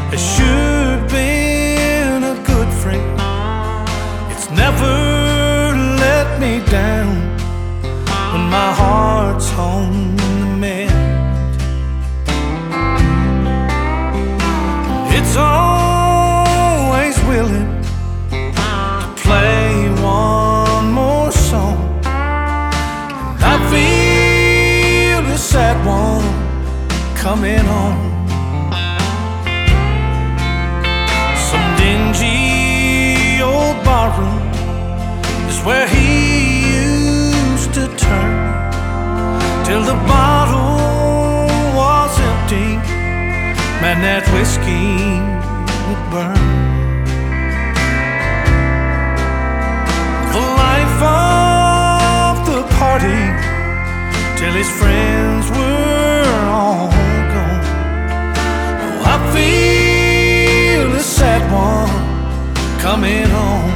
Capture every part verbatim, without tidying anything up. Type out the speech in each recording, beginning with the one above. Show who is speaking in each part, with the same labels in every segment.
Speaker 1: has sure been a good friend. It's never let me down when my heart's on the mend. It's always willing to play one more song, and I feel a sad one coming on. Some dingy old barroom is where he used to turn till the bottle was empty. Man, that whiskey would burn. The life of the party till his friends were all gone. Oh, I feel a sad one coming on.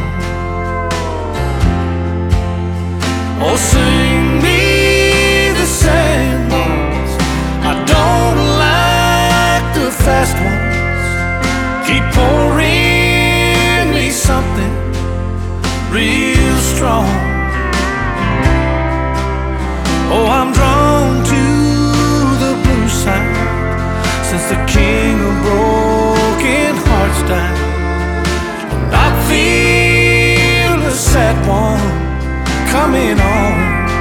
Speaker 1: Oh, sing me the sad ones. I don't like the fast ones. Keep pouring me something real strong. Oh, I'm drawn to the blue side since the king of broken hearts died. And I feel a sad one coming on.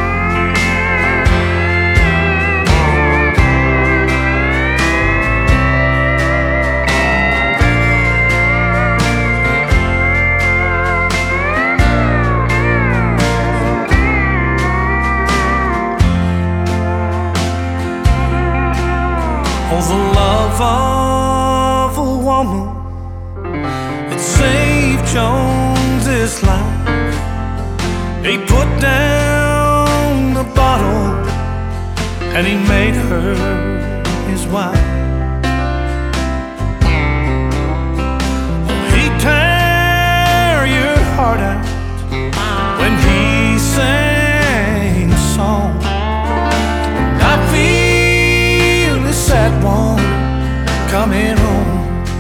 Speaker 1: Oh, the love of a woman, it saved Jones's life. He put down the bottle and he made her his wife. Oh, he'd tear your heart out when he sang a song. And I feel the sad one coming on.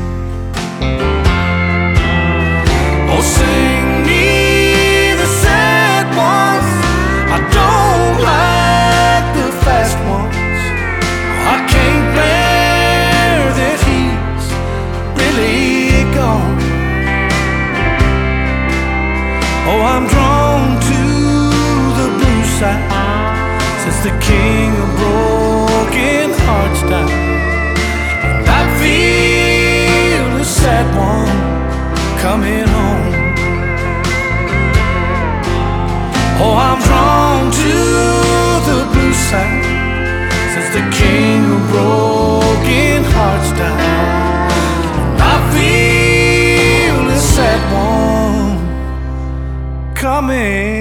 Speaker 1: Oh, sing me the sad ones. I don't like the fast ones. I can't bear that he's really gone. Oh, I'm drawn to the blue side since the king of broken hearts died. And I feel a sad one coming on. Oh, I'm drawn to the blue side since the king of broken hearts died. And I feel a sad one coming